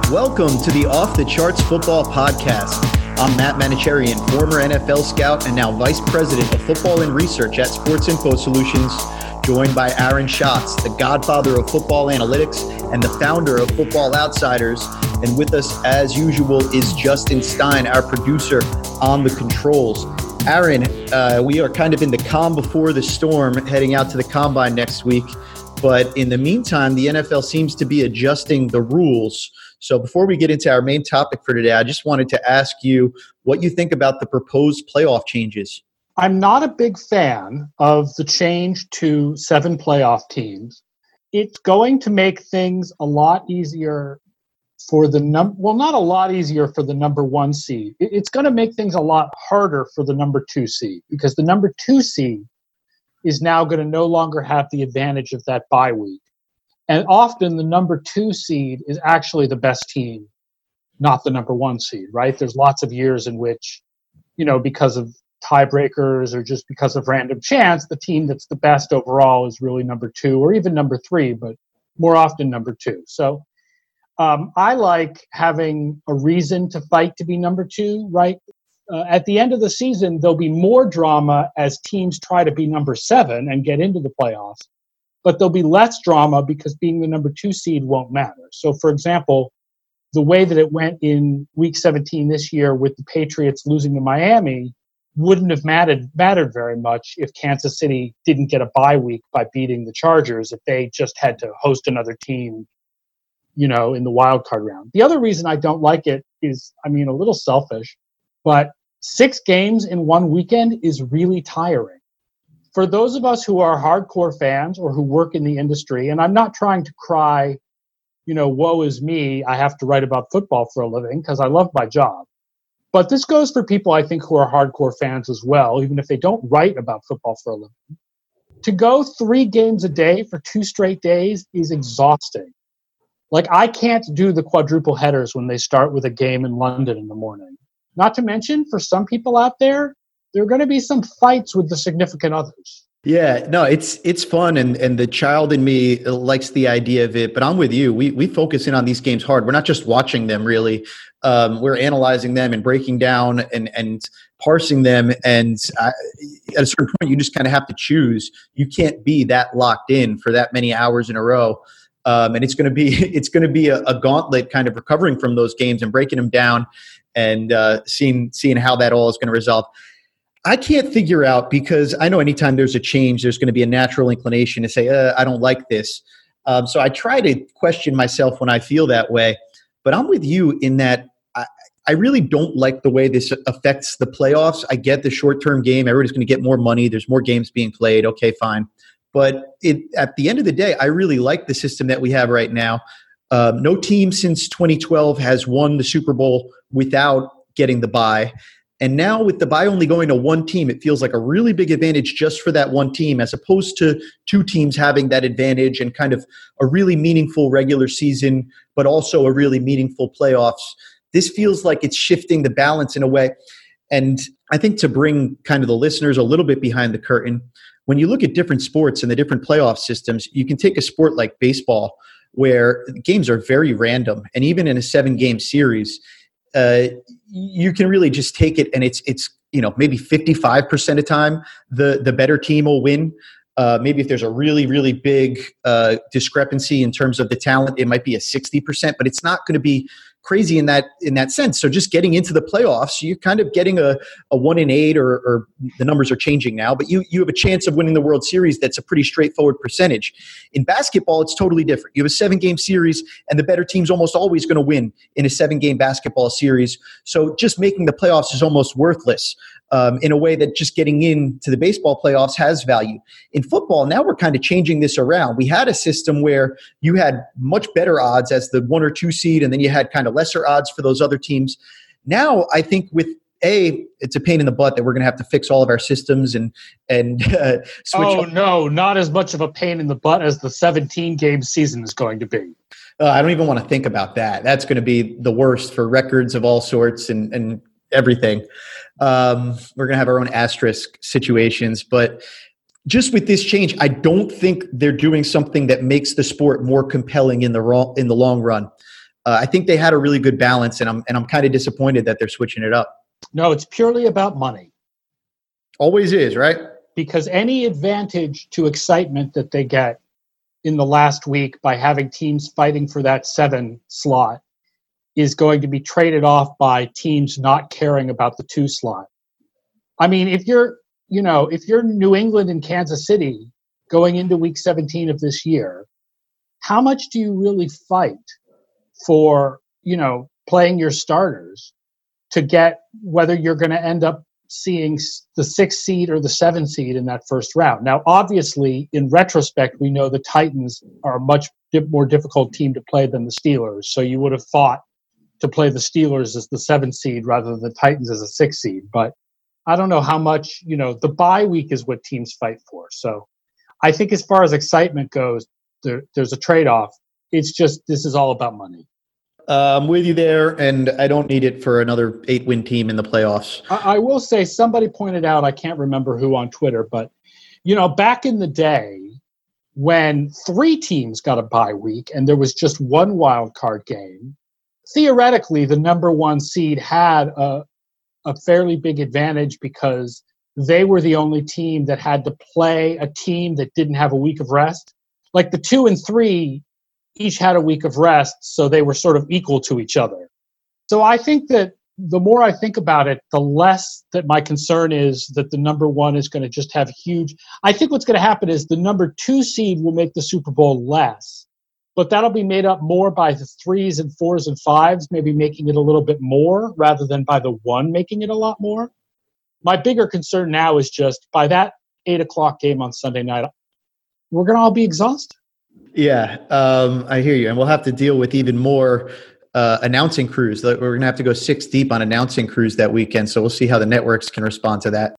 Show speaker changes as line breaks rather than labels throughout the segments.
Welcome to the Off the Charts Football Podcast. I'm Matt Manicherian, former NFL scout and now Vice President of Football and Research at Sports Info Solutions, joined by Aaron Schatz, the godfather of football analytics and the founder of Football Outsiders. And with us, as usual, is Justin Stein, our producer on the controls. Aaron, we are kind of in the calm before the storm, heading out to the Combine next week. But in the meantime, the NFL seems to be adjusting the rules. So before we get into our main topic for today, I just wanted to ask you what you think about the proposed playoff changes.
I'm not a big fan of the change to 7 playoff teams. It's going to make things a lot easier for the not a lot easier for the number 1 seed. It's going to make things a lot harder for the number 2 seed, because the number 2 seed is now going to no longer have the advantage of that bye week. And often the number 2 seed is actually the best team, not the number 1 seed, right? There's lots of years in which, because of tiebreakers or just because of random chance, the team that's the best overall is really number 2 or even number 3, but more often number 2. So I like having a reason to fight to be number 2, right? At the end of the season, there'll be more drama as teams try to be number 7 and get into the playoffs. But there'll be less drama because being the number 2 seed won't matter. So, for example, the way that it went in Week 17 this year with the Patriots losing to Miami wouldn't have mattered very much if Kansas City didn't get a bye week by beating the Chargers, if they just had to host another team, in the wild card round. The other reason I don't like it is, a little selfish, but 6 games in one weekend is really tiring. For those of us who are hardcore fans or who work in the industry, and I'm not trying to cry, woe is me, I have to write about football for a living because I love my job. But this goes for people, I think, who are hardcore fans as well, even if they don't write about football for a living. To go 3 games a day for 2 straight days is exhausting. Like, I can't do the quadruple headers when they start with a game in London in the morning. Not to mention, for some people out there are going to be some fights with the significant others.
Yeah, no, it's fun, and the child in me likes the idea of it, but I'm with you. We focus in on these games hard. We're not just watching them, really. We're analyzing them and breaking down and parsing them, and at a certain point, you just kind of have to choose. You can't be that locked in for that many hours in a row. And it's going to be a gauntlet, kind of recovering from those games and breaking them down and seeing how that all is going to resolve. I can't figure out, because I know anytime there's a change, there's going to be a natural inclination to say, I don't like this. So I try to question myself when I feel that way. But I'm with you in that I really don't like the way this affects the playoffs. I get the short-term game. Everybody's going to get more money. There's more games being played. Okay, fine. But at the end of the day, I really like the system that we have right now. No team since 2012 has won the Super Bowl without getting the bye. And now with the bye only going to 1 team, it feels like a really big advantage just for that 1 team, as opposed to 2 teams having that advantage and kind of a really meaningful regular season, but also a really meaningful playoffs. This feels like it's shifting the balance in a way. And I think to bring kind of the listeners a little bit behind the curtain, when you look at different sports and the different playoff systems, you can take a sport like baseball where games are very random. And even in a 7-game series, you can really just take it, and it's maybe 55% of time the better team will win. Maybe if there's a really, really big discrepancy in terms of the talent, it might be a 60%, but it's not going to be crazy in that sense. So just getting into the playoffs, you're kind of getting a 1 in 8, or the numbers are changing now, but you have a chance of winning the World Series. That's a pretty straightforward percentage. In basketball, it's totally different. You have a 7-game series, and the better team's almost always going to win in a 7-game basketball series. So just making the playoffs is almost worthless. In a way that just getting into the baseball playoffs has value. In football, now we're kind of changing this around. We had a system where you had much better odds as the 1 or 2 seed, and then you had kind of lesser odds for those other teams. Now, I think with it's a pain in the butt that we're going to have to fix all of our systems and switch.
Oh, no, not as much of a pain in the butt as the 17-game season is going to be.
I don't even want to think about that. That's going to be the worst for records of all sorts and everything. We're going to have our own asterisk situations, but just with this change, I don't think they're doing something that makes the sport more compelling in the long run. I think they had a really good balance, and I'm kind of disappointed that they're switching it up.
No, it's purely about money.
Always is, right?
Because any advantage to excitement that they get in the last week by having teams fighting for that 7 slot is going to be traded off by teams not caring about the 2 slot. I mean, if you're New England and Kansas City going into week 17 of this year, how much do you really fight for, playing your starters to get whether you're going to end up seeing the 6th seed or the 7th seed in that first round? Now, obviously, in retrospect, we know the Titans are a much more difficult team to play than the Steelers. So you would have thought to play the Steelers as the 7th seed rather than the Titans as a 6th seed. But I don't know how much, the bye week is what teams fight for. So I think as far as excitement goes, there's a trade-off. It's just, this is all about money.
I'm with you there, and I don't need it for another 8-win team in the playoffs.
I will say, somebody pointed out, I can't remember who on Twitter, but, back in the day when 3 teams got a bye week and there was just 1 wild card game, theoretically the number 1 seed had a fairly big advantage because they were the only team that had to play a team that didn't have a week of rest. Like the 2 and 3 each had a week of rest, so they were sort of equal to each other. So I think that the more I think about it, the less that my concern is that the number 1 is going to just have huge. I think what's going to happen is the number 2 seed will make the Super Bowl less, but that'll be made up more by the 3s and 4s and 5s, maybe making it a little bit more rather than by the 1 making it a lot more. My bigger concern now is just by that 8:00 game on Sunday night, we're going to all be exhausted.
Yeah, I hear you. And we'll have to deal with even more announcing crews. We're going to have to go 6 deep on announcing crews that weekend. So we'll see how the networks can respond to that.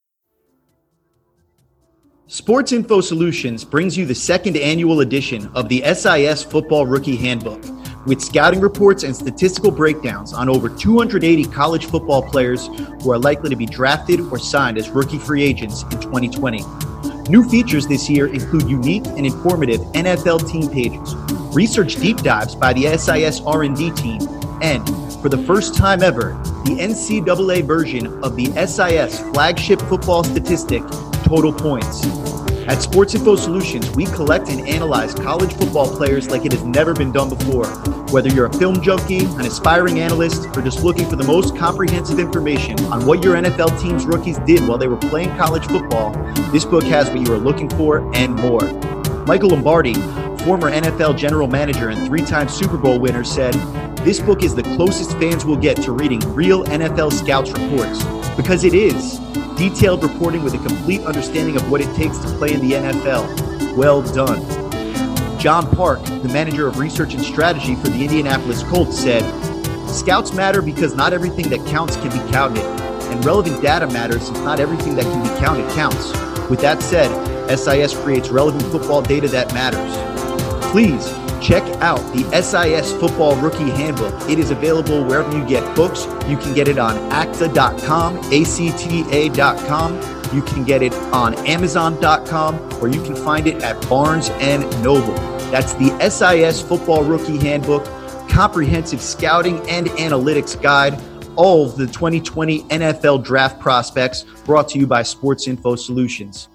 Sports Info Solutions brings you the 2nd annual edition of the SIS Football Rookie Handbook, with scouting reports and statistical breakdowns on over 280 college football players who are likely to be drafted or signed as rookie free agents in 2020. New features this year include unique and informative NFL team pages, research deep dives by the SIS R&D team, and, for the first time ever, the NCAA version of the SIS flagship football statistic, Total Points. At Sports Info Solutions, we collect and analyze college football players like it has never been done before. Whether you're a film junkie, an aspiring analyst, or just looking for the most comprehensive information on what your NFL team's rookies did while they were playing college football, this book has what you are looking for and more. Michael Lombardi, former NFL general manager and 3-time Super Bowl winner, said, "This book is the closest fans will get to reading real NFL scouts reports, because it is detailed reporting with a complete understanding of what it takes to play in the NFL. Well done." John Park, the manager of research and strategy for the Indianapolis Colts, said, "Scouts matter because not everything that counts can be counted, and relevant data matters since not everything that can be counted counts. With that said, SIS creates relevant football data that matters." Please check out the SIS Football Rookie Handbook. It is available wherever you get books. You can get it on acta.com, ACTA.com. You can get it on Amazon.com, or you can find it at Barnes & Noble. That's the SIS Football Rookie Handbook, comprehensive scouting and analytics guide, all of the 2020 NFL Draft prospects, brought to you by Sports Info Solutions.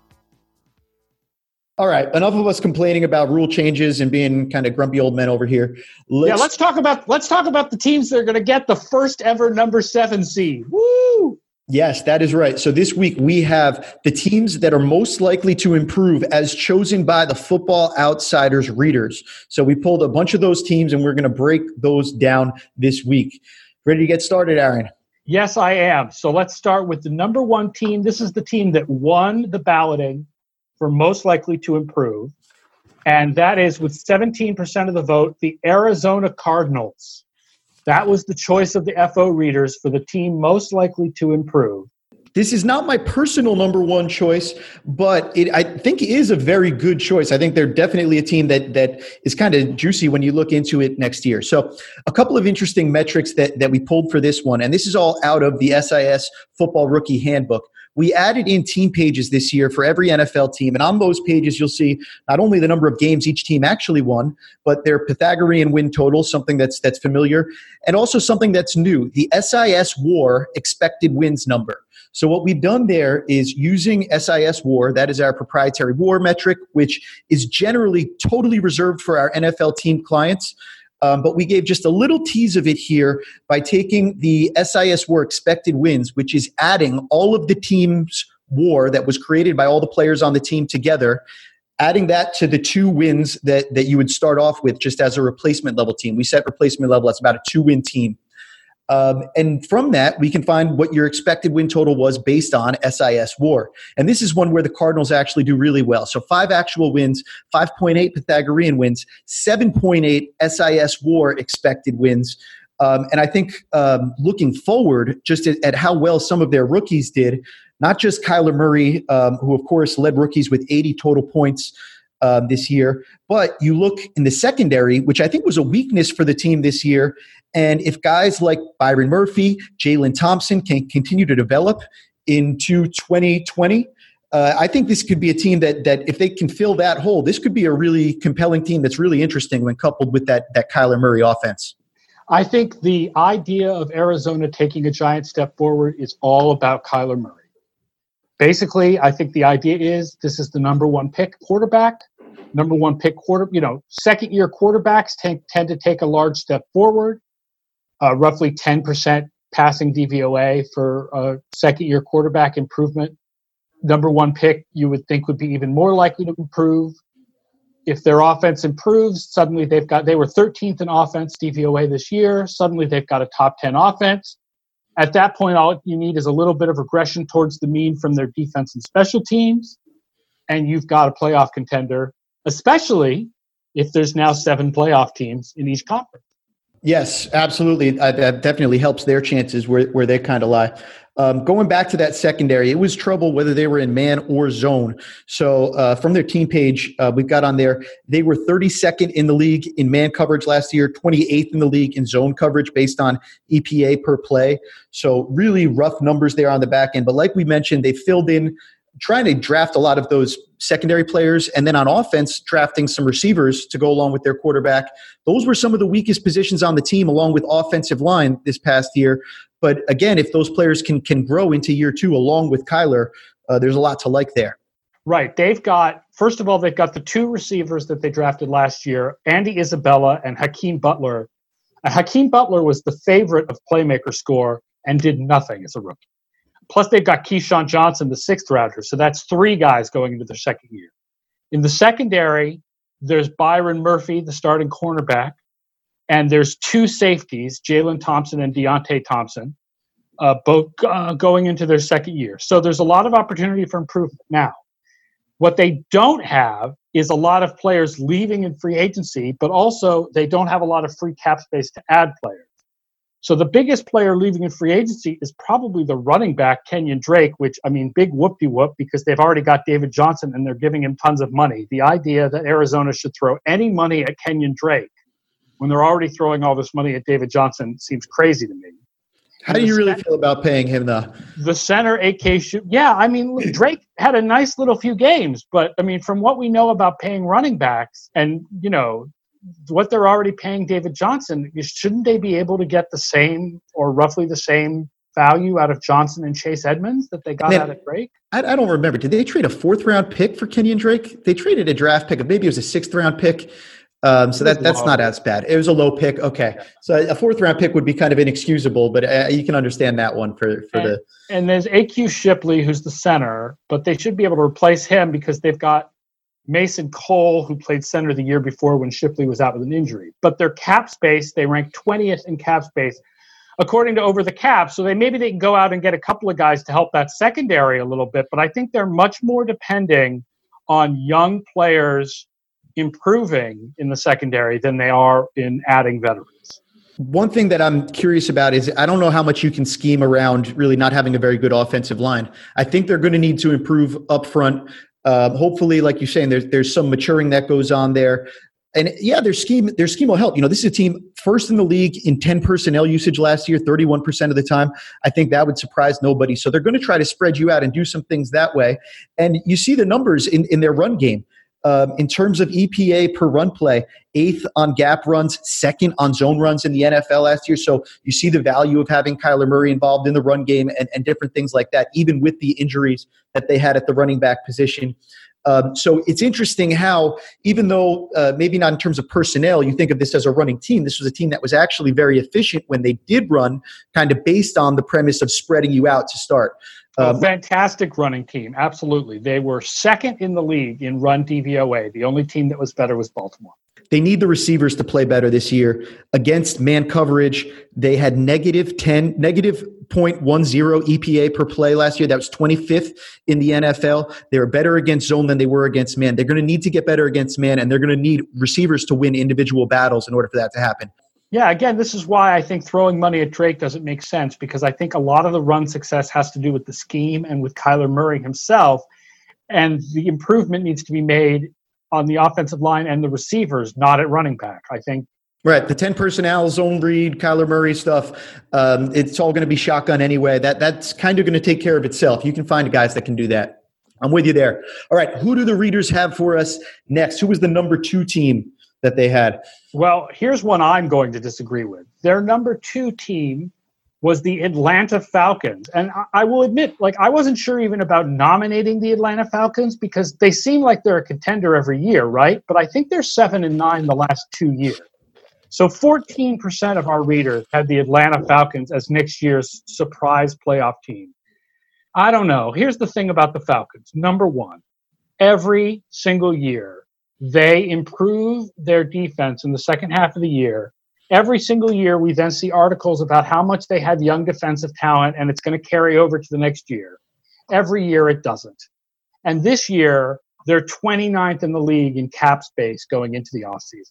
All right, enough of us complaining about rule changes and being kind of grumpy old men over here.
Let's talk about the teams that are going to get the first ever number 7 seed. Woo!
Yes, that is right. So this week we have the teams that are most likely to improve as chosen by the Football Outsiders readers. So we pulled a bunch of those teams and we're going to break those down this week. Ready to get started, Aaron?
Yes, I am. So let's start with the number 1 team. This is the team that won the balloting for most likely to improve. And that is, with 17% of the vote, the Arizona Cardinals. That was the choice of the FO readers for the team most likely to improve.
This is not my personal number 1 choice, but I think it is a very good choice. I think they're definitely a team that is kind of juicy when you look into it next year. So a couple of interesting metrics that we pulled for this one, and this is all out of the SIS Football Rookie Handbook. we added in team pages this year for every NFL team. And on those pages, you'll see not only the number of games each team actually won, but their Pythagorean win total, something that's familiar, and also something that's new, the SIS WAR expected wins number. So what we've done there is using SIS WAR, that is our proprietary WAR metric, which is generally totally reserved for our NFL team clients. But we gave just a little tease of it here by taking the SIS WAR expected wins, which is adding all of the team's WAR that was created by all the players on the team together, adding that to the 2 wins that you would start off with just as a replacement level team. We set replacement level as about a 2-win team. And from that, we can find what your expected win total was based on SIS WAR. And this is one where the Cardinals actually do really well. So 5 actual wins, 5.8 Pythagorean wins, 7.8 SIS WAR expected wins. And I think looking forward just at how well some of their rookies did, not just Kyler Murray, who of course led rookies with 80 total points this year, but you look in the secondary, which I think was a weakness for the team this year. And if guys like Byron Murphy, Jalen Thompson can continue to develop into 2020, I think this could be a team that if they can fill that hole, this could be a really compelling team that's really interesting when coupled with that Kyler Murray offense.
I think the idea of Arizona taking a giant step forward is all about Kyler Murray. Basically, I think the idea is this is the number 1 pick quarterback. Second-year quarterbacks tend to take a large step forward. Roughly 10% passing DVOA for a second-year quarterback improvement. Number 1 pick, you would think, would be even more likely to improve. If their offense improves, suddenly they were 13th in offense DVOA this year. Suddenly they've got a top 10 offense. At that point, all you need is a little bit of regression towards the mean from their defense and special teams, and you've got a playoff contender, especially if there's now 7 playoff teams in each conference.
Yes, absolutely. That definitely helps their chances where they kind of lie. Going back to that secondary, it was trouble whether they were in man or zone. So from their team page, we've got on there, they were 32nd in the league in man coverage last year, 28th in the league in zone coverage based on EPA per play. So really rough numbers there on the back end. But like we mentioned, they filled in trying to draft a lot of those secondary players, and then on offense, drafting some receivers to go along with their quarterback. Those were some of the weakest positions on the team, along with offensive line this past year. But again, if those players can grow into year 2 along with Kyler, there's a lot to like there.
Right. First of all, they've got the 2 receivers that they drafted last year, Andy Isabella and Hakeem Butler. Hakeem Butler was the favorite of Playmaker Score and did nothing as a rookie. Plus, they've got Keyshawn Johnson, the 6th rounder. So that's 3 guys going into their second year. In the secondary, there's Byron Murphy, the starting cornerback, and there's 2 safeties, Jalen Thompson and Deontay Thompson, both going into their second year. So there's a lot of opportunity for improvement. Now, what they don't have is a lot of players leaving in free agency, but also they don't have a lot of free cap space to add players. So the biggest player leaving in free agency is probably the running back, Kenyon Drake, which, I mean, big whoop-de-whoop because they've already got David Johnson and they're giving him tons of money. The idea that Arizona should throw any money at Kenyon Drake when they're already throwing all this money at David Johnson seems crazy to me.
How do you really feel about paying him, though?
The center, AK, Drake had a nice little few games, but, I mean, from what we know about paying running backs and, what they're already paying David Johnson, shouldn't they be able to get the same or roughly the same value out of Johnson and Chase Edmonds that they got out of Drake?
I don't remember. Did they trade a 4th-round pick for Kenyon Drake? They traded a draft pick. Maybe it was a 6th-round pick. So that's not as bad. It was a low pick. Okay. So a 4th-round pick would be kind of inexcusable, but you can understand that one
And there's AQ Shipley, who's the center, but they should be able to replace him because they've got Mason Cole, who played center the year before when Shipley was out with an injury. But their cap space, they rank 20th in cap space, according to Over the Cap. So maybe they can go out and get a couple of guys to help that secondary a little bit. But I think they're much more depending on young players improving in the secondary than they are in adding veterans.
One thing that I'm curious about is I don't know how much you can scheme around really not having a very good offensive line. I think they're going to need to improve up front. Hopefully, like you're saying, there's some maturing that goes on there. And yeah, their scheme will help. This is a team first in the league in 10 personnel usage last year, 31% of the time. I think that would surprise nobody. So they're going to try to spread you out and do some things that way. And you see the numbers in their run game. In terms of EPA per run play, 8th on gap runs, 2nd on zone runs in the NFL last year. So you see the value of having Kyler Murray involved in the run game and different things like that, even with the injuries that they had at the running back position. So it's interesting how, even though maybe not in terms of personnel, you think of this as a running team, this was a team that was actually very efficient when they did run, kind of based on the premise of spreading you out to start.
Fantastic running team. Absolutely. They were second in the league in run DVOA. The only team that was better was Baltimore.
They need the receivers to play better this year. Against man coverage, they had negative 0.10 EPA per play last year. That was 25th in the NFL. They were better against zone than they were against man. They're going to need to get better against man, and they're going to need receivers to win individual battles in order for that to happen.
Yeah, again, this is why I think throwing money at Drake doesn't make sense, because I think a lot of the run success has to do with the scheme and with Kyler Murray himself, and the improvement needs to be made on the offensive line and the receivers, not at running back, I think.
Right, the 10 personnel, zone read, Kyler Murray stuff, it's all going to be shotgun anyway. That's kind of going to take care of itself. You can find guys that can do that. I'm with you there. All right, who do the readers have for us next? Who was the number 2 team that they had?
Well, here's one I'm going to disagree with. Their number 2 team was the Atlanta Falcons. And I will admit, I wasn't sure even about nominating the Atlanta Falcons, because they seem like they're a contender every year, right? But I think they're 7-9 the last 2 years. So 14% of our readers had the Atlanta Falcons as next year's surprise playoff team. I don't know. Here's the thing about the Falcons. Number one, every single year, they improve their defense in the second half of the year. Every single year, we then see articles about how much they have young defensive talent, and it's going to carry over to the next year. Every year, it doesn't. And this year, they're 29th in the league in cap space going into the offseason.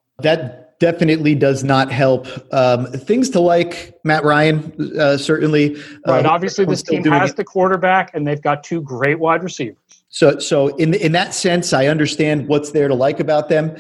That definitely does not help. Things to like, Matt Ryan, certainly.
Right. Obviously, this team has the quarterback, and they've got 2 great wide receivers.
So in that sense, I understand what's there to like about them.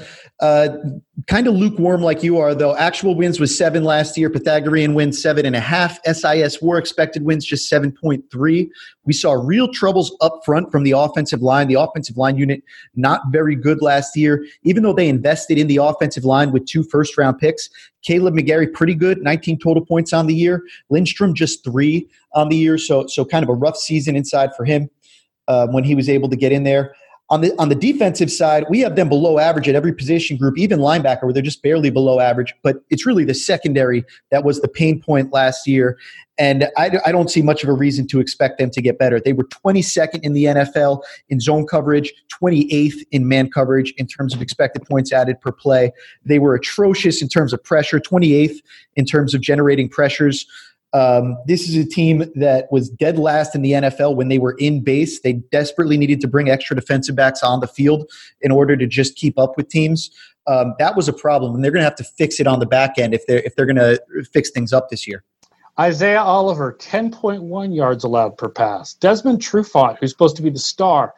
Kind of lukewarm like you are, though. Actual wins was 7 last year. Pythagorean wins 7.5. SIS WAR expected wins just 7.3. We saw real troubles up front from the offensive line. The offensive line unit not very good last year, even though they invested in the offensive line with 2 first-round picks. Caleb McGarry, pretty good, 19 total points on the year. Lindstrom, just 3 on the year. So kind of a rough season inside for him when he was able to get in there. On the defensive side, we have them below average at every position group, even linebacker, where they're just barely below average. But it's really the secondary that was the pain point last year. And I don't see much of a reason to expect them to get better. They were 22nd in the NFL in zone coverage, 28th in man coverage in terms of expected points added per play. They were atrocious in terms of pressure, 28th in terms of generating pressures. This is a team that was dead last in the NFL when they were in base. They desperately needed to bring extra defensive backs on the field in order to just keep up with teams. That was a problem, and they're going to have to fix it on the back end if they're going to fix things up this year.
Isaiah Oliver, 10.1 yards allowed per pass. Desmond Trufant, who's supposed to be the star,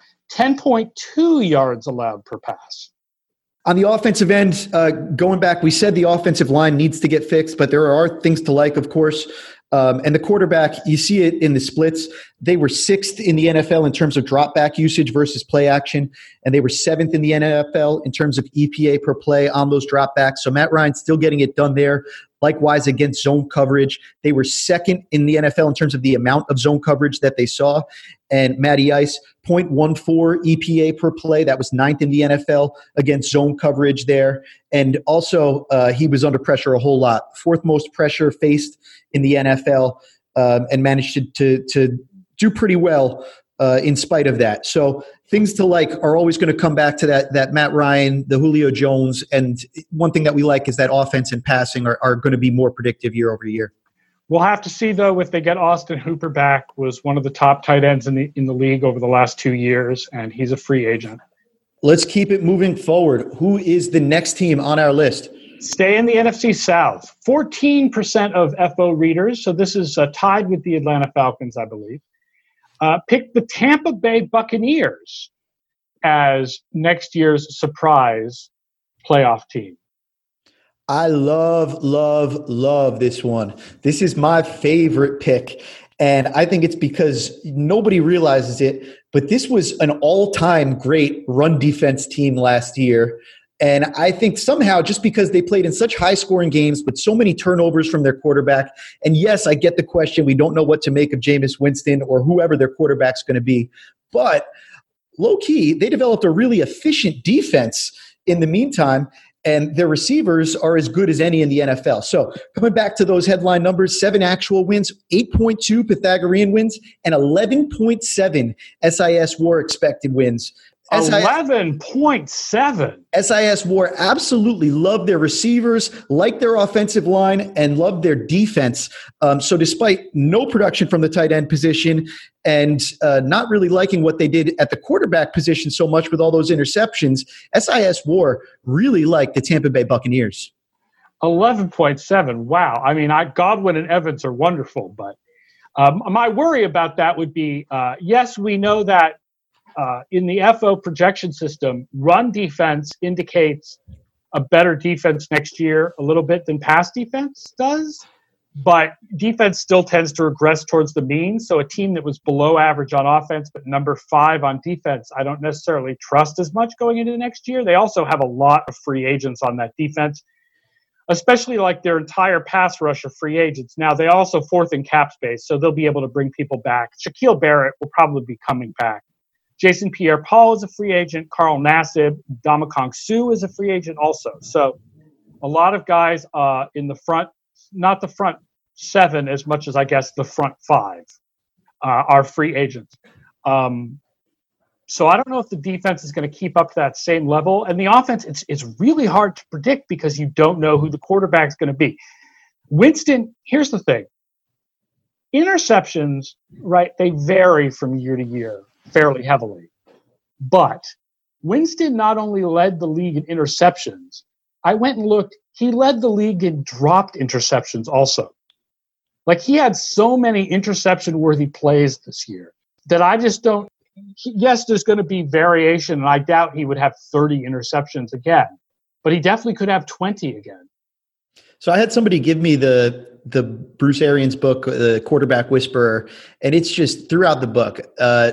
10.2 yards allowed per pass.
On the offensive end, going back, we said the offensive line needs to get fixed, but there are things to like, of course. And the quarterback, you see it in the splits. They were 6th in the NFL in terms of drop back usage versus play action, and they were 7th in the NFL in terms of EPA per play on those drop backs. So Matt Ryan's still getting it done there. Likewise, against zone coverage, they were 2nd in the NFL in terms of the amount of zone coverage that they saw. And Matty Ice, 0.14 EPA per play. That was 9th in the NFL against zone coverage there. And also, he was under pressure a whole lot. 4th most pressure faced in the NFL, and managed to do pretty well in spite of that. So things to like are always going to come back to that Matt Ryan, the Julio Jones. And one thing that we like is that offense and passing are going to be more predictive year over year.
We'll have to see, though, if they get Austin Hooper back. Was one of the top tight ends in the league over the last 2 years, and he's a free agent.
Let's keep it moving forward. Who is the next team on our list?
Stay in the NFC South. 14% of FO readers, so this is tied with the Atlanta Falcons, I believe, picked the Tampa Bay Buccaneers as next year's surprise playoff team.
I love this one. This is my favorite pick. And I think it's because nobody realizes it, but this was an all-time great run defense team last year. And I think somehow just because they played in such high-scoring games with so many turnovers from their quarterback, and yes, I get the question, we don't know what to make of Jameis Winston or whoever their quarterback's going to be, but low-key, they developed a really efficient defense in the meantime, and their receivers are as good as any in the NFL. So coming back to those headline numbers, 7 actual wins, 8.2 Pythagorean wins, and 11.7 SIS WAR expected wins.
11.7.
SIS WAR absolutely loved their receivers, liked their offensive line, and loved their defense. So despite no production from the tight end position and not really liking what they did at the quarterback position so much with all those interceptions, SIS WAR really liked the Tampa Bay Buccaneers.
11.7. Wow. I mean, Godwin and Evans are wonderful, but my worry about that would be, yes, we know that in the FO projection system, run defense indicates a better defense next year a little bit than pass defense does, but defense still tends to regress towards the mean. So a team that was below average on offense but number 5 on defense, I don't necessarily trust as much going into next year. They also have a lot of free agents on that defense, especially like their entire pass rush of free agents. Now, they also fourth in cap space, so they'll be able to bring people back. Shaquille Barrett will probably be coming back. Jason Pierre-Paul is a free agent. Carl Nassib, Ndamukong Suh is a free agent also. So a lot of guys in the front, not the front 7 as much as I guess the front 5 are free agents. So I don't know if the defense is going to keep up to that same level. And the offense, it's really hard to predict because you don't know who the quarterback's going to be. Winston, here's the thing. Interceptions, right, they vary from year to year fairly heavily. But Winston not only led the league in interceptions, I went and looked, he led the league in dropped interceptions also. Like, he had so many interception-worthy plays this year that I just don't, yes, there's going to be variation, and I doubt he would have 30 interceptions again, but he definitely could have 20 again.
So I had somebody give me the Bruce Arians book, The Quarterback Whisperer, and it's just throughout the book,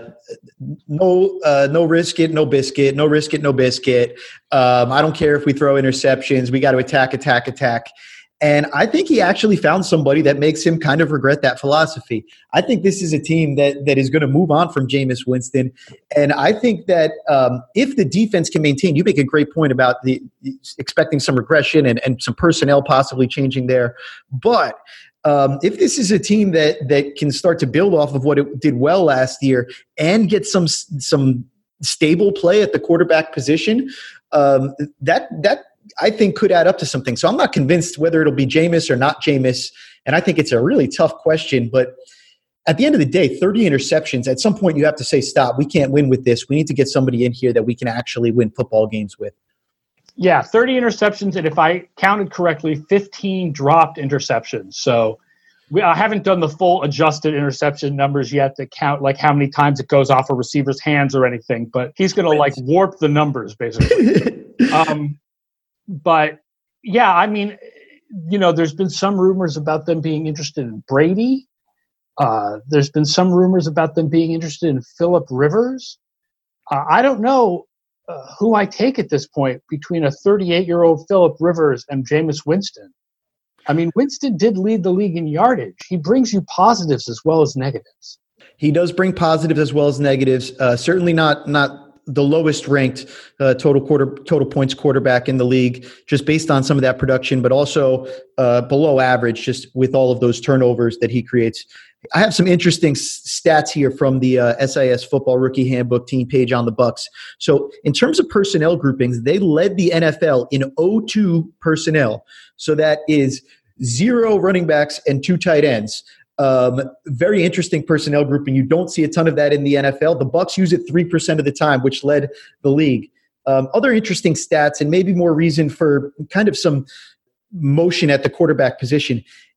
no risk it, no biscuit, no risk it, no biscuit. I don't care if we throw interceptions. We got to attack. And I think he actually found somebody that makes him kind of regret that philosophy. I think this is a team that is going to move on from Jameis Winston. And I think that if the defense can maintain, you make a great point about the expecting some regression and some personnel possibly changing there. But if this is a team that can start to build off of what it did well last year and get some stable play at the quarterback position, that I think could add up to something. So I'm not convinced whether it'll be Jameis or not Jameis. And I think it's a really tough question. But at the end of the day, 30 interceptions, at some point you have to say, stop, we can't win with this. We need to get somebody in here that we can actually win football games with.
Yeah, 30 interceptions. And if I counted correctly, 15 dropped interceptions. So I haven't done the full adjusted interception numbers yet to count like how many times it goes off a receiver's hands or anything. But he's going to like warp the numbers basically. But yeah, I mean, you know, there's been some rumors about them being interested in Brady. There's been some rumors about them being interested in Phillip Rivers. I don't know who I take at this point between a 38-year-old Phillip Rivers and Jameis Winston. I mean, Winston did lead the league in yardage. He brings you positives as well as negatives.
He does bring positives as well as negatives. Certainly not the lowest ranked total points quarterback in the league, just based on some of that production, but also below average, just with all of those turnovers that he creates. I have some interesting stats here from the SIS Football Rookie Handbook team page on the Bucs. So in terms of personnel groupings, they led the NFL in 0-2 personnel. So that is 0 running backs and 2 tight ends. Very interesting personnel grouping. You don't see a ton of that in the NFL. The Bucs use it 3% of the time, which led the league. Other interesting stats and maybe more reason for kind of some motion at the quarterback position.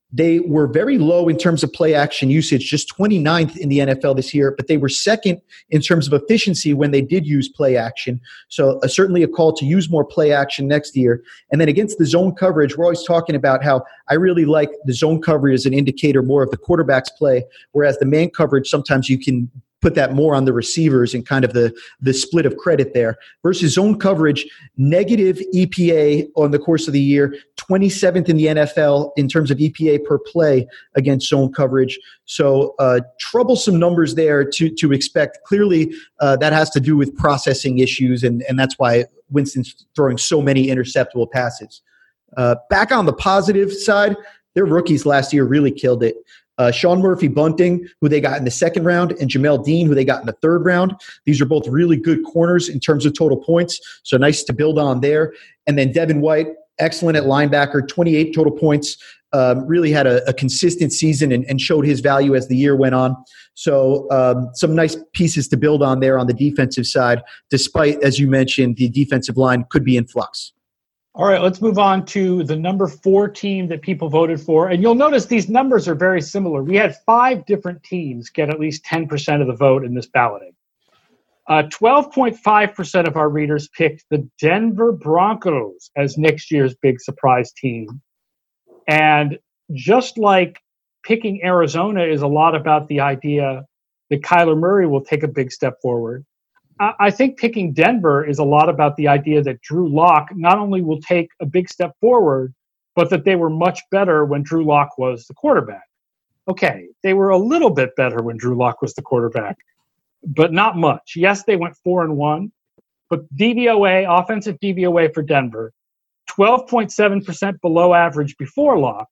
They were very low in terms of play action usage, just 29th in the NFL this year, but they were second in terms of efficiency when they did use play action. So certainly a call to use more play action next year. And then against the zone coverage, we're always talking about how I really like the zone coverage as an indicator more of the quarterback's play, whereas the man coverage, sometimes you can put that more on the receivers and kind of the split of credit there. Versus zone coverage, negative EPA on the course of the year, 27th in the NFL in terms of EPA per play against zone coverage. So troublesome numbers there to expect. Clearly, that has to do with processing issues, and that's why Winston's throwing so many interceptable passes. Back on the positive side, their rookies last year really killed it. Sean Murphy-Bunting, who they got in the second round, and Jamel Dean, who they got in the third round. These are both really good corners in terms of total points, so nice to build on there. And then Devin White, excellent at linebacker, 28 total points, really had a consistent season and showed his value as the year went on. So some nice pieces to build on there on the defensive side, despite, as you mentioned, the defensive line could be in flux.
All right, let's move on to the number 4 team that people voted for. And you'll notice these numbers are very similar. We had 5 different teams get at least 10% of the vote in this balloting. 12.5% of our readers picked the Denver Broncos as next year's big surprise team. And just like picking Arizona is a lot about the idea that Kyler Murray will take a big step forward, I think picking Denver is a lot about the idea that Drew Lock not only will take a big step forward, but that they were much better when Drew Lock was the quarterback. Okay, they were a little bit better when Drew Lock was the quarterback, but not much. Yes, they went 4-1, but DVOA, offensive DVOA for Denver, 12.7% below average before Lock,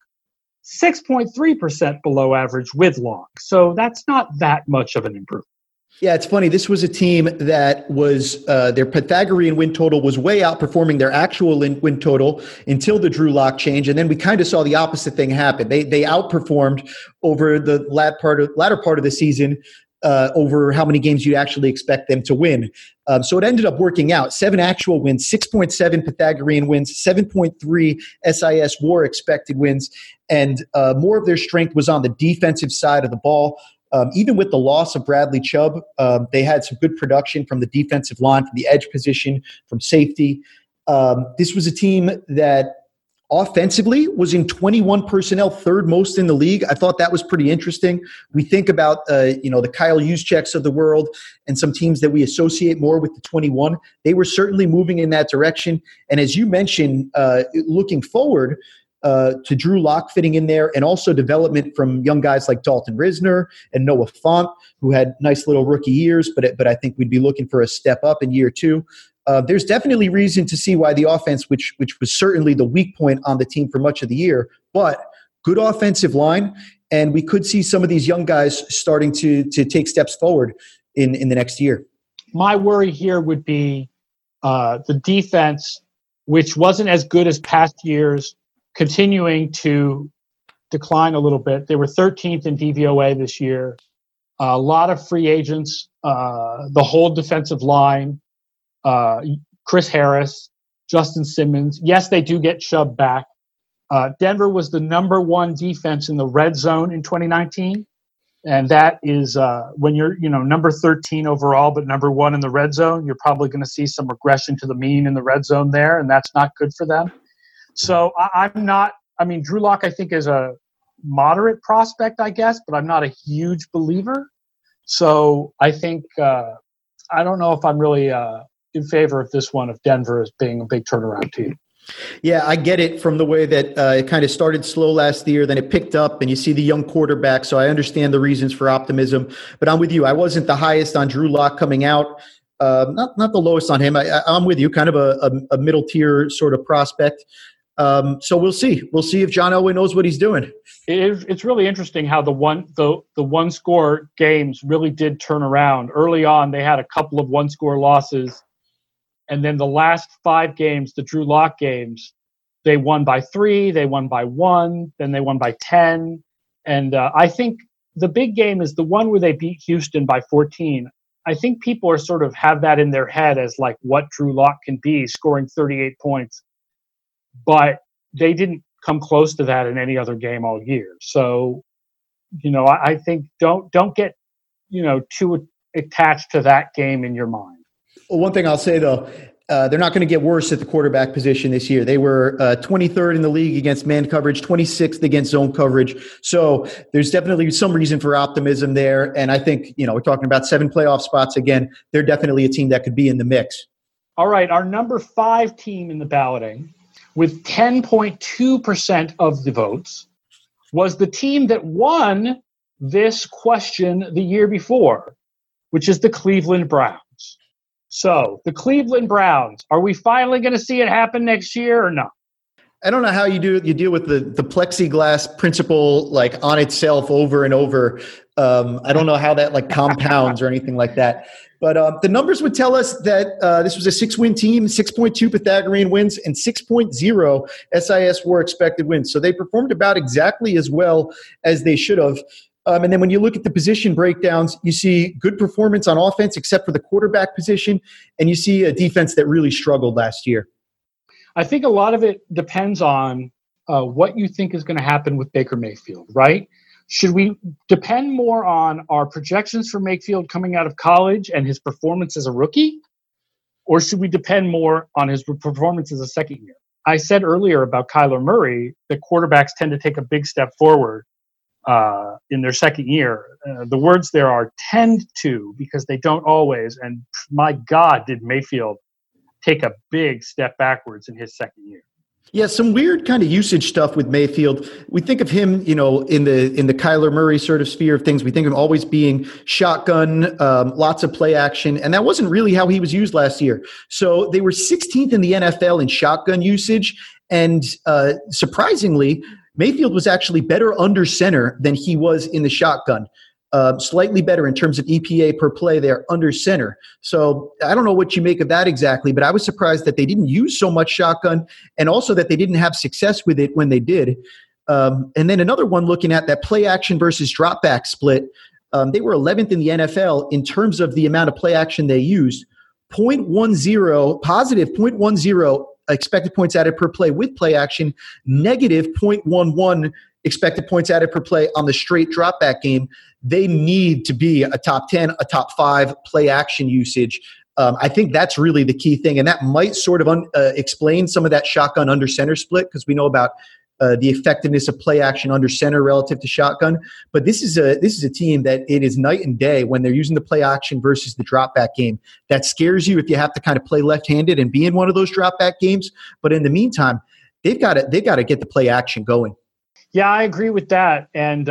6.3% below average with Lock. So that's not that much of an improvement.
Yeah, it's funny. This was a team that was their Pythagorean win total was way outperforming their actual win total until the Drew Lock change, and then we kind of saw the opposite thing happen. They outperformed over the latter part of the season over how many games you'd actually expect them to win. So it ended up working out. 7 actual wins, 6.7 Pythagorean wins, 7.3 SIS WAR expected wins, and more of their strength was on the defensive side of the ball. Even with the loss of Bradley Chubb, they had some good production from the defensive line, from the edge position, from safety. This was a team that offensively was in 21 personnel, third most in the league. I thought that was pretty interesting. We think about the Kyle Juszczyks of the world and some teams that we associate more with the 21. They were certainly moving in that direction. And as you mentioned, looking forward, to Drew Lock fitting in there, and also development from young guys like Dalton Risner and Noah Fant, who had nice little rookie years, but I think we'd be looking for a step up in year 2. There's definitely reason to see why the offense, which was certainly the weak point on the team for much of the year, but good offensive line, and we could see some of these young guys starting to take steps forward in the next year. My
worry here would be the defense, which wasn't as good as past years, continuing to decline a little bit. They were 13th in DVOA this year. A lot of free agents, the whole defensive line, Chris Harris, Justin Simmons. Yes, they do get Chubb back. Denver was the number 1 defense in the red zone in 2019. And that is when you're, number 13 overall, but number 1 in the red zone, you're probably going to see some regression to the mean in the red zone there, and that's not good for them. So Drew Lock, I think, is a moderate prospect, I guess, but I'm not a huge believer. So I think, I don't know if I'm really in favor of this one, of Denver as being a big turnaround team. Yeah, I get it from the way that it kind of started slow last year, then it picked up, and you see the young quarterback. So I understand the reasons for optimism, but I'm with you. I wasn't the highest on Drew Lock coming out. Not the lowest on him. I'm with you, kind of a middle tier sort of prospect. So we'll see. We'll see if John Elway knows what he's doing. It's really interesting how the one score games really did turn around. Early on, they had a couple of 1-score losses, and then the last 5 games, the Drew Lock games, they won by 3, they won by 1, then they won by 10, and I think the big game is the one where they beat Houston by 14. I think people are sort of have that in their head as like what Drew Lock can be, scoring 38 points. But they didn't come close to that in any other game all year. So, I think don't get, too attached to that game in your mind.
Well, one thing I'll say, though, they're not going to get worse at the quarterback position this year. They were 23rd in the league against man coverage, 26th against zone coverage. So there's definitely some reason for optimism there. And I think, we're talking about 7 playoff spots again. They're definitely a team that could be in the mix.
All right, our number 5 team in the balloting with 10.2% of the votes was the team that won this question the year before, which is the Cleveland Browns. So, the Cleveland Browns, are we finally going to see it happen next year or no?
I don't know how you deal with the plexiglass principle like on itself over and over. I don't know how that like compounds or anything like that. But the numbers would tell us that this was a 6-win team, 6.2 Pythagorean wins, and 6.0 SIS WAR expected wins. So they performed about exactly as well as they should have. And then when you look at the position breakdowns, you see good performance on offense except for the quarterback position, and you see a defense that really struggled last year.
I think a lot of it depends on what you think is going to happen with Baker Mayfield, right? Should we depend more on our projections for Mayfield coming out of college and his performance as a rookie? Or should we depend more on his performance as a second year? I said earlier about Kyler Murray that quarterbacks tend to take a big step forward in their second year. The words there are tend to, because they don't always. And my God, did Mayfield take a big step backwards in his second year.
Yeah, some weird kind of usage stuff with Mayfield. We think of him, in the Kyler Murray sort of sphere of things. We think of him always being shotgun, lots of play action, and that wasn't really how he was used last year. So they were 16th in the NFL in shotgun usage, and surprisingly, Mayfield was actually better under center than he was in the shotgun. Slightly better in terms of EPA per play there under center. So I don't know what you make of that exactly, but I was surprised that they didn't use so much shotgun and also that they didn't have success with it when they did. And then another one looking at that play action versus drop back split. They were 11th in the NFL in terms of the amount of play action they used. 0.10, positive 0.10 expected points added per play with play action, negative 0.11 expected points added per play on the straight drop back game. They need to be a top 10, a top 5 play action usage. I think that's really the key thing. And that might sort of explain some of that shotgun under center split, because we know about the effectiveness of play action under center relative to shotgun. But this is a team that it is night and day when they're using the play action versus the drop back game. That scares you if you have to kind of play left-handed and be in one of those drop back games. But in the meantime, they've got to get the play action going.
Yeah, I agree with that. And,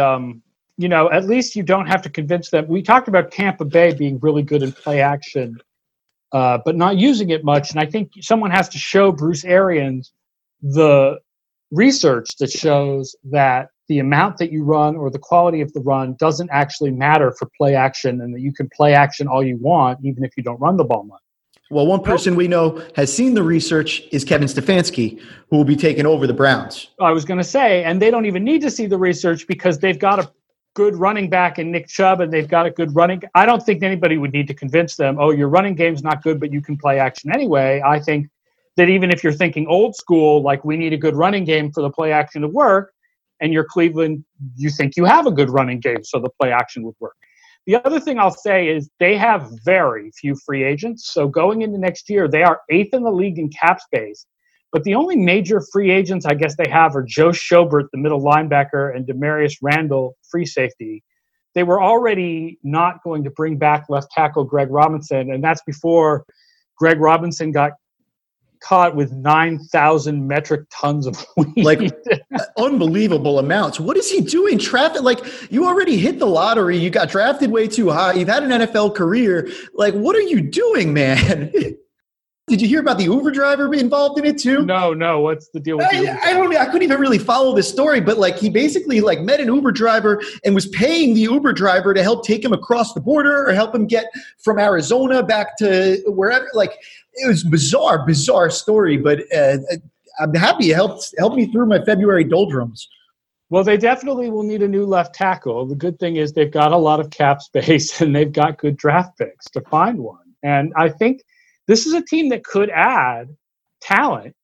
at least you don't have to convince them. We talked about Tampa Bay being really good in play action, but not using it much. And I think someone has to show Bruce Arians the research that shows that the amount that you run or the quality of the run doesn't actually matter for play action, and that you can play action all you want, even if you don't run the ball much.
Well, one person we know has seen the research is Kevin Stefanski, who will be taking over the Browns.
I was going to say, and they don't even need to see the research because they've got a good running back in Nick Chubb, and they've got a good running. I don't think anybody would need to convince them, oh, your running game's not good, but you can play action anyway. I think that even if you're thinking old school, like we need a good running game for the play action to work, and you're Cleveland, you think you have a good running game so the play action would work. The other thing I'll say is they have very few free agents. So going into next year, they are 8th in the league in cap space. But the only major free agents I guess they have are Joe Schobert, the middle linebacker, and Demarius Randall, free safety. They were already not going to bring back left tackle Greg Robinson, and that's before Greg Robinson got caught with 9,000 metric tons of weed.
Like unbelievable amounts. What is he doing? Traffic, like you already hit the lottery. You got drafted way too high. You've had an NFL career. Like, what are you doing, man? Did you hear about the Uber driver involved in it too?
No. What's the deal with the Uber driver?
I couldn't even really follow this story, but like he basically like met an Uber driver and was paying the Uber driver to help take him across the border or help him get from Arizona back to wherever. Like it was bizarre story, but I'm happy it helped me through my February doldrums.
Well, they definitely will need a new left tackle. The good thing is they've got a lot of cap space and they've got good draft picks to find one. And I think this is a team that could add talent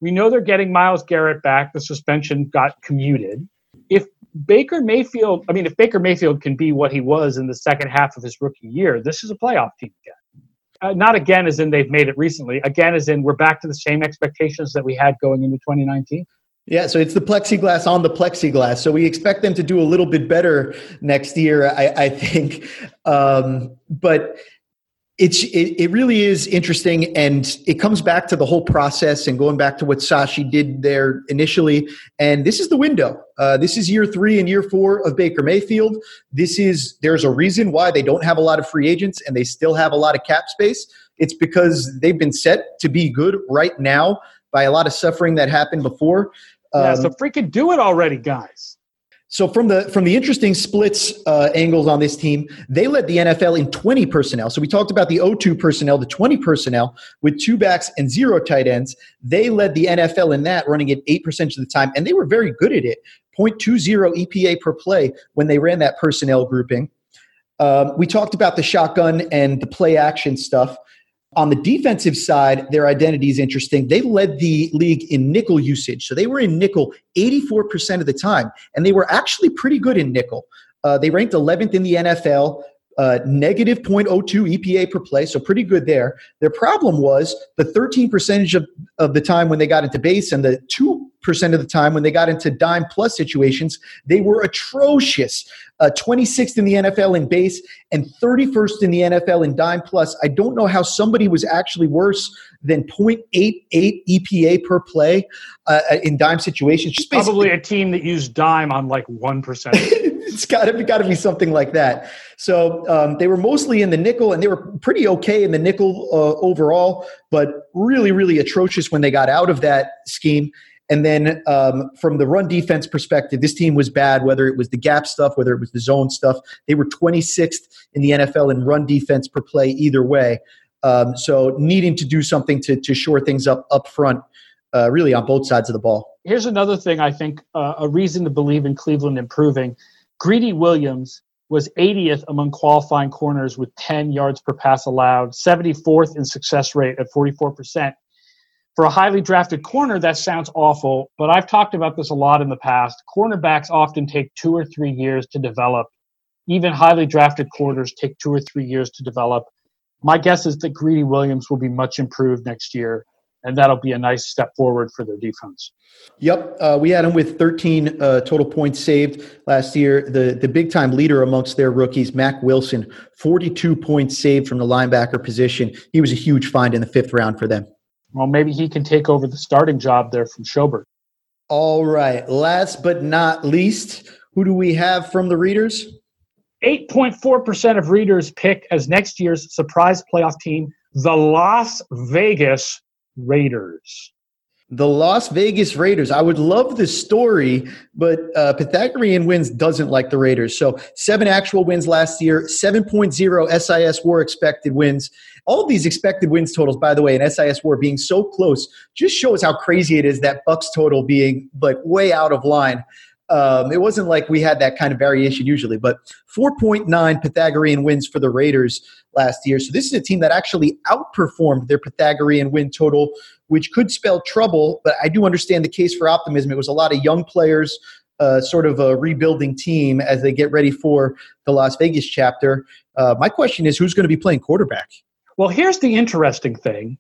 We know they're getting Myles Garrett back. The suspension got commuted. If Baker Mayfield can be what he was in the second half of his rookie year, this is a playoff team again. Not again as in they've made it recently. Again as in we're back to the same expectations that we had going into 2019.
Yeah, so it's the plexiglass on the plexiglass. So we expect them to do a little bit better next year, I think. But it really is interesting, and it comes back to the whole process and going back to what Sashi did there initially. And this is the window. This is year 3 and year 4 of Baker Mayfield. There's a reason why they don't have a lot of free agents and they still have a lot of cap space. It's because they've been set to be good right now by a lot of suffering that happened before.
So freaking do it already, guys.
So from the interesting splits angles on this team, they led the NFL in 20 personnel. So we talked about the 0-2 personnel, the 20 personnel with 2 backs and 0 tight ends. They led the NFL in that, running it 8% of the time, and they were very good at it. 0.20 EPA per play when they ran that personnel grouping. We talked about the shotgun and the play action stuff. On the defensive side, their identity is interesting. They led the league in nickel usage. So they were in nickel 84% of the time, and they were actually pretty good in nickel. They ranked 11th in the NFL, negative 0.02 EPA per play, so pretty good there. Their problem was the 13% of the time when they got into base and the 2% of the time when they got into dime plus situations, they were atrocious. 26th in the NFL in base and 31st in the NFL in dime plus. I don't know how somebody was actually worse than 0.88 EPA per play in dime situations. Just
probably a team that used dime on like 1%.
It's got to be something like that. So they were mostly in the nickel, and they were pretty okay in the nickel overall, but really, really atrocious when they got out of that scheme. And then from the run defense perspective, this team was bad, whether it was the gap stuff, whether it was the zone stuff. They were 26th in the NFL in run defense per play either way. So needing to do something to shore things up front, really on both sides of the ball.
Here's another thing I think, a reason to believe in Cleveland improving. Greedy Williams was 80th among qualifying corners with 10 yards per pass allowed, 74th in success rate at 44%. For a highly drafted corner, that sounds awful, but I've talked about this a lot in the past. Cornerbacks often take 2 or 3 years to develop. Even highly drafted corners take 2 or 3 years to develop. My guess is that Greedy Williams will be much improved next year, and that'll be a nice step forward for their defense.
Yep. We had him with 13 total points saved last year. The big-time leader amongst their rookies, Mack Wilson, 42 points saved from the linebacker position. He was a huge find in the 5th round for them.
Well, maybe he can take over the starting job there from Schobert.
All right. Last but not least, who do we have from the readers?
8.4% of readers pick as next year's surprise playoff team the Las Vegas Raiders.
The Las Vegas Raiders. I would love the story, but Pythagorean Wins doesn't like the Raiders. So 7 actual wins last year, 7.0 SIS WAR expected wins. All of these expected wins totals, by the way, and SIS WAR being so close, just shows how crazy it is that Bucks total being like way out of line. It wasn't like we had that kind of variation usually, but 4.9 Pythagorean wins for the Raiders last year. So this is a team that actually outperformed their Pythagorean win total, which could spell trouble, but I do understand the case for optimism. It was a lot of young players, sort of a rebuilding team as they get ready for the Las Vegas chapter. My question is, who's going to be playing quarterback?
Well, here's the interesting thing.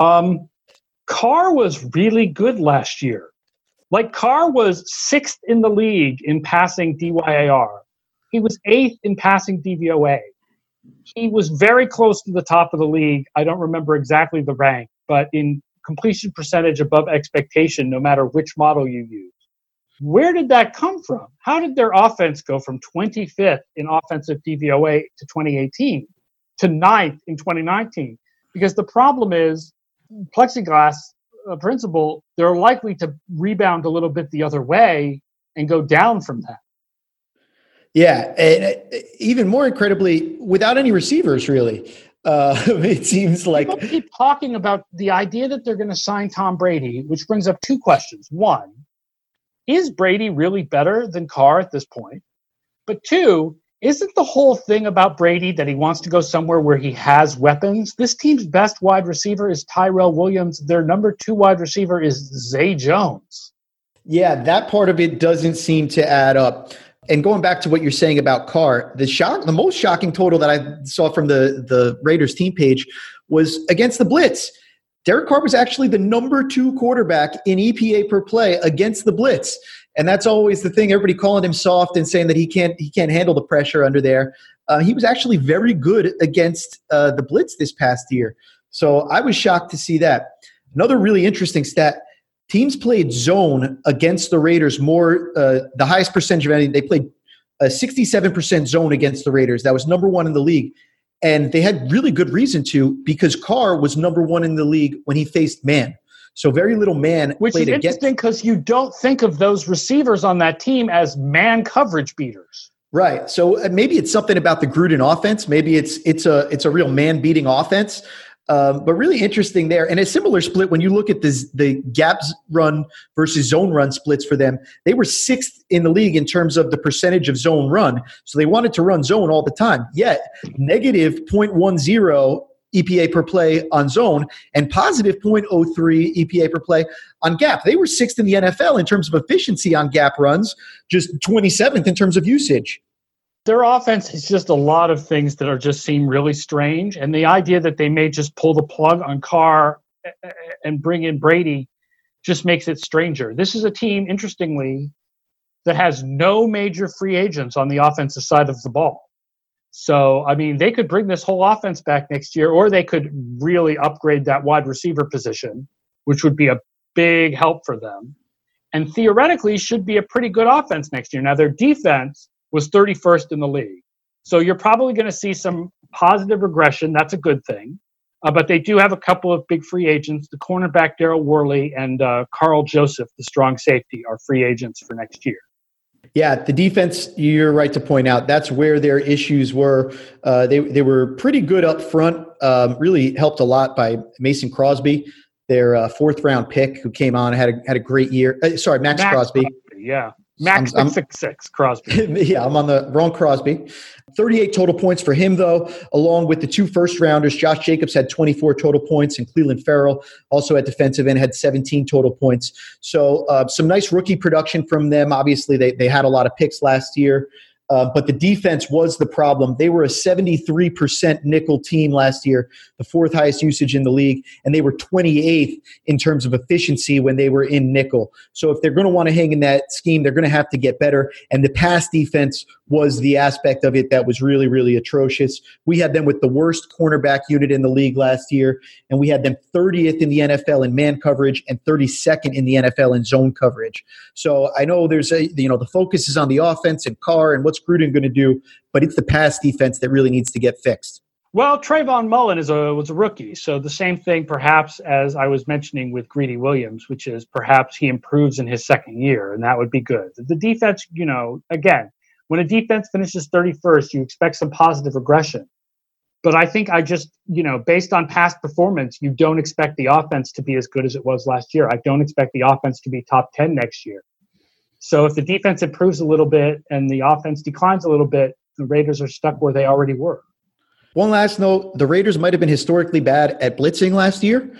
Carr was really good last year. Like, Carr was 6th in the league in passing DYAR. He was 8th in passing DVOA. He was very close to the top of the league. I don't remember exactly the rank, but in completion percentage above expectation, no matter which model you use. Where did that come from? How did their offense go from 25th in offensive DVOA to 2018 to 9th in 2019? Because the problem is plexiglass principle, they're likely to rebound a little bit the other way and go down from that.
Yeah, and even more incredibly, without any receivers, really. It seems like
people keep talking about the idea that they're going to sign Tom Brady, which brings up 2 questions. 1, is Brady really better than Carr at this point? But 2, Isn't the whole thing about Brady that he wants to go somewhere where he has weapons? This team's best wide receiver is Tyrell Williams. Their number 2 wide receiver is Zay Jones.
Yeah, that part of it doesn't seem to add up. And going back to what you're saying about Carr, the most shocking total that I saw from the Raiders team page was against the blitz. Derek Carr was actually the number 2 quarterback in EPA per play against the blitz. And that's always the thing. Everybody calling him soft and saying that he can't handle the pressure under there. He was actually very good against the blitz this past year. So I was shocked to see that. Another really interesting stat, teams played zone against the Raiders more, the highest percentage of anything. They played 67% zone against the Raiders. That was number 1 in the league. And they had really good reason to, because Carr was number 1 in the league when he faced man. So very little man.
Which is interesting because you don't think of those receivers on that team as man coverage beaters.
Right. So maybe it's something about the Gruden offense. Maybe it's a real man beating offense. But really interesting there. And a similar split when you look at the gaps run versus zone run splits for them. They were 6th in the league in terms of the percentage of zone run. So they wanted to run zone all the time. Yet negative 0.10 EPA per play on zone and positive 0.03 EPA per play on gap. They were 6th in the NFL in terms of efficiency on gap runs, just 27th in terms of usage.
Their offense is just a lot of things that are just seem really strange. And the idea that they may just pull the plug on Carr and bring in Brady just makes it stranger. This is a team, interestingly, that has no major free agents on the offensive side of the ball. So, I mean, they could bring this whole offense back next year, or they could really upgrade that wide receiver position, which would be a big help for them. And theoretically should be a pretty good offense next year. Now, their defense was 31st in the league. So you're probably going to see some positive regression. That's a good thing. But they do have a couple of big free agents. The cornerback, Daryl Worley, and Carl Joseph, the strong safety, are free agents for next year.
Yeah, the defense, you're right to point out, that's where their issues were. They were pretty good up front, really helped a lot by Mason Crosby, their 4th-round pick who came on, had a great year. Max Crosby.
Yeah. Max 666 Crosby.
Yeah, I'm on the wrong Crosby. 38 total points for him, though, along with the 2 first-rounders. Josh Jacobs had 24 total points, and Cleveland Farrell, also at defensive end, had 17 total points. So some nice rookie production from them. Obviously, they had a lot of picks last year. But the defense was the problem. They were a 73% nickel team last year, the 4th highest usage in the league, and they were 28th in terms of efficiency when they were in nickel. So if they're going to want to hang in that scheme, they're going to have to get better. And the pass defense was the aspect of it that was really, really atrocious. We had them with the worst cornerback unit in the league last year, and we had them 30th in the NFL in man coverage and 32nd in the NFL in zone coverage. So I know there's the focus is on the offense and Carr and what's Gruden going to do, but it's the pass defense that really needs to get fixed.
Well, Trayvon Mullen was a rookie, so the same thing perhaps as I was mentioning with Greedy Williams, which is perhaps he improves in his second year, and that would be good. The defense, again, when a defense finishes 31st, you expect some positive regression. But I think based on past performance, you don't expect the offense to be as good as it was last year. I don't expect the offense to be top 10 next year. So if the defense improves a little bit and the offense declines a little bit, the Raiders are stuck where they already were.
One last note, the Raiders might have been historically bad at blitzing last year.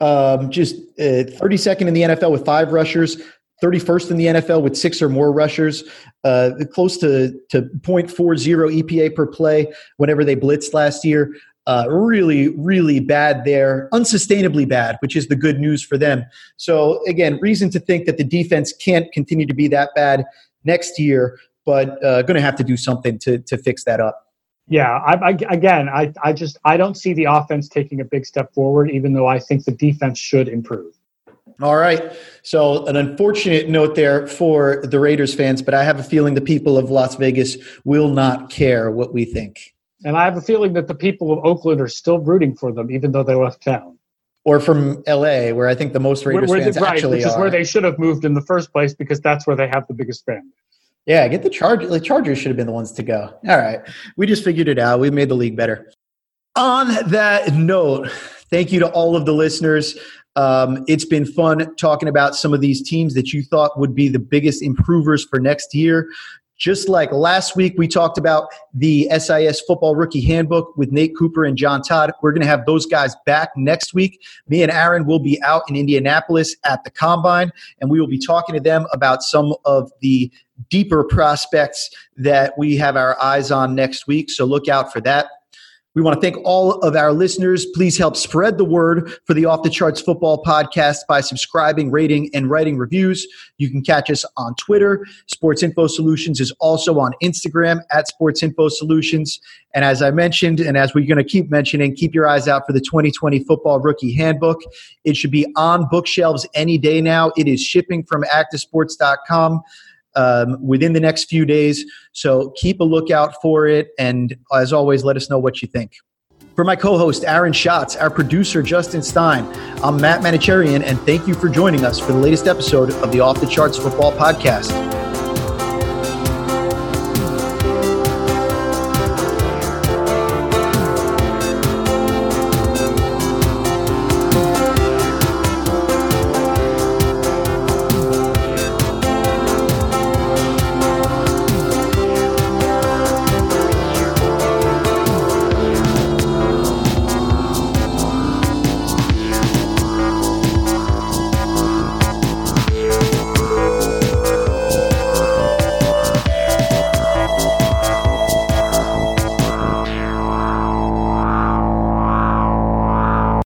32nd in the NFL with 5 rushers, 31st in the NFL with 6 or more rushers, close to 0.40 EPA per play whenever they blitzed last year. Really, really bad there, unsustainably bad, which is the good news for them. So, again, reason to think that the defense can't continue to be that bad next year, but going to have to do something to fix that up.
Yeah, I don't see the offense taking a big step forward, even though I think the defense should improve.
All right. So an unfortunate note there for the Raiders fans, but I have a feeling the people of Las Vegas will not care what we think.
And I have a feeling that the people of Oakland are still rooting for them, even though they left town.
Or from L.A., where I think the most Raiders fans actually
which is where they should have moved in the first place, because that's where they have the biggest fan.
Yeah, get the Chargers. The Chargers should have been the ones to go. All right. We just figured it out. We made the league better. On that note, thank you to all of the listeners. It's been fun talking about some of these teams that you thought would be the biggest improvers for next year. Just like last week, we talked about the SIS Football Rookie Handbook with Nate Cooper and John Todd. We're going to have those guys back next week. Me and Aaron will be out in Indianapolis at the Combine, and we will be talking to them about some of the deeper prospects that we have our eyes on next week. So look out for that. We want to thank all of our listeners. Please help spread the word for the Off the Charts Football Podcast by subscribing, rating, and writing reviews. You can catch us on Twitter. Sports Info Solutions is also on Instagram at Sports Info Solutions. And as I mentioned, and as we're going to keep mentioning, keep your eyes out for the 2020 Football Rookie Handbook. It should be on bookshelves any day now. It is shipping from activesports.com. Within the next few days. So keep a lookout for it. And as always, let us know what you think. For my co-host, Aaron Schatz, our producer, Justin Stein, I'm Matt Manicherian, and thank you for joining us for the latest episode of the Off the Charts Football Podcast.